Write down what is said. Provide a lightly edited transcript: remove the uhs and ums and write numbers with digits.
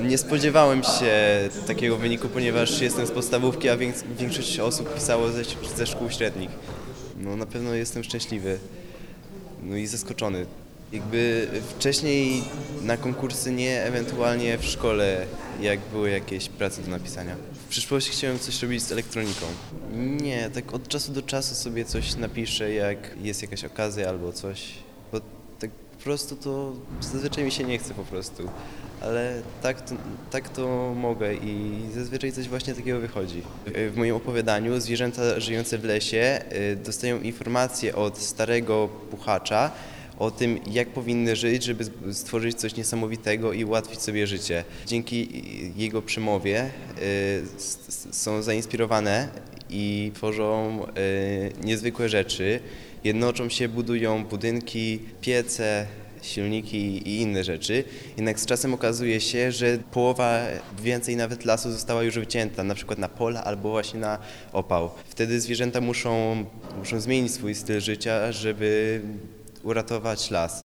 Nie spodziewałem się takiego wyniku, ponieważ jestem z podstawówki, a większość osób pisało ze szkół średnich. No na pewno jestem szczęśliwy, no i zaskoczony. Jakby wcześniej na konkursy nie, ewentualnie w szkole, jak były jakieś prace do napisania. W przyszłości chciałem coś robić z elektroniką. Nie, tak od czasu do czasu sobie coś napiszę, jak jest jakaś okazja albo coś. Bo tak po prostu to zazwyczaj mi się nie chce po prostu. Ale tak to mogę i zazwyczaj coś właśnie takiego wychodzi. W moim opowiadaniu zwierzęta żyjące w lesie dostają informacje od starego puchacza o tym, jak powinny żyć, żeby stworzyć coś niesamowitego i ułatwić sobie życie. Dzięki jego przemowie są zainspirowane i tworzą niezwykłe rzeczy. Jednoczą się, budują budynki, piece, silniki i inne rzeczy. Jednak z czasem okazuje się, że połowa, więcej nawet lasu została już wycięta, na przykład na pola albo właśnie na opał. Wtedy zwierzęta muszą zmienić swój styl życia, żeby uratować las.